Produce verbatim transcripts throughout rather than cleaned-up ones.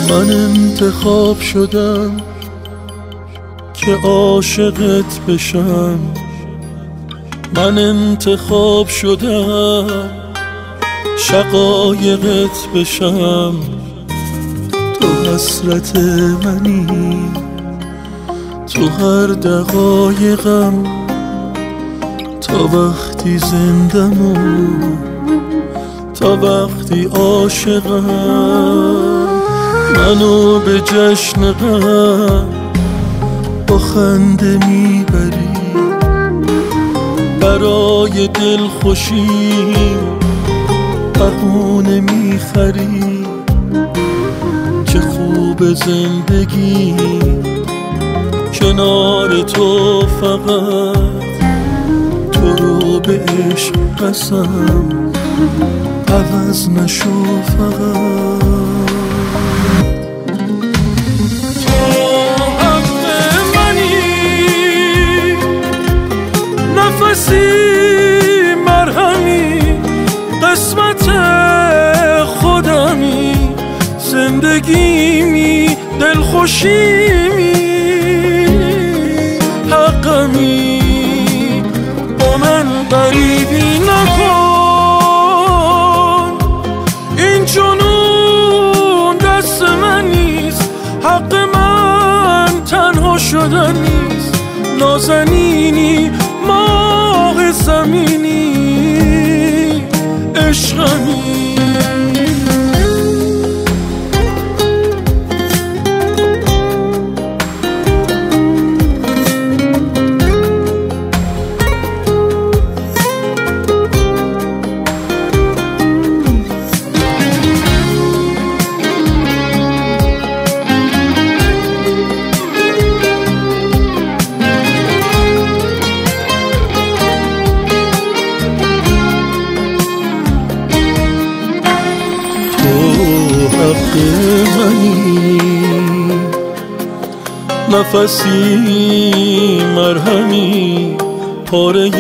من انتخاب شدم که عاشقت بشم، من انتخاب شدم شقایقت بشم. تو حسرت منی تو هر دقایقم، تا وقتی زندم و تا وقتی عاشقم. منو به جشن غم با خنده میبری، برای دل خوشی بهونه میخری. چه خوب زندگی کنار تو، فقط تو رو به عشق قسم عوض نشو فقط. نفسی مرهمی قسمت خودمی، زندگیمی دلخوشیمی حقمی. با من غریبی نکن، این جنون دست من نیست، حق من تنها شدن نیست. نازنینی ماه زمینی عشقمی. حق منی نفسی مرهمی، پاره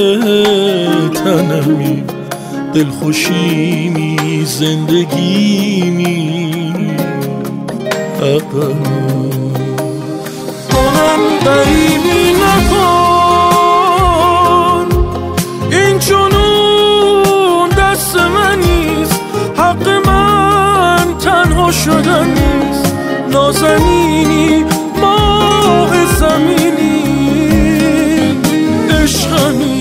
تنمی دلخوشیمی زندگیمی حقمی. با من غریبی نکن، این جنون دست من نیست، حق من تنها شدن نیست. نازنینی ماه زمینی عشقمی.